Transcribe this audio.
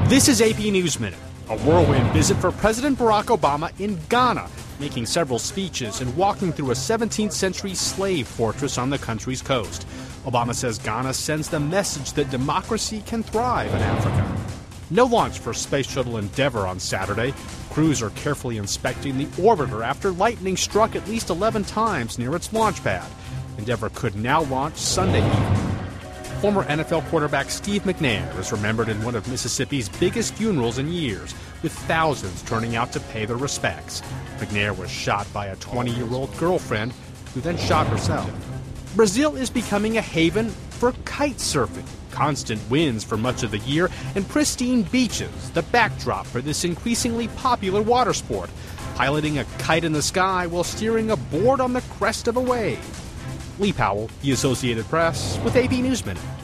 This is AP News Minute. A whirlwind visit for President Barack Obama in Ghana, making several speeches and walking through a 17th century slave fortress on the country's coast. Obama says Ghana sends the message that democracy can thrive in Africa. No launch for Space Shuttle Endeavour on Saturday. Crews are carefully inspecting the orbiter after lightning struck at least 11 times near its launch pad. Endeavour could now launch Sunday evening. Former NFL quarterback Steve McNair is remembered in one of Mississippi's biggest funerals in years, with thousands turning out to pay their respects. McNair was shot by a 20-year-old girlfriend who then shot herself. Brazil is becoming a haven for kite surfing. Constant winds for much of the year and pristine beaches, the backdrop for this increasingly popular water sport. Piloting a kite in the sky while steering a board on the crest of a wave. Lee Powell, The Associated Press, with AP News Minute.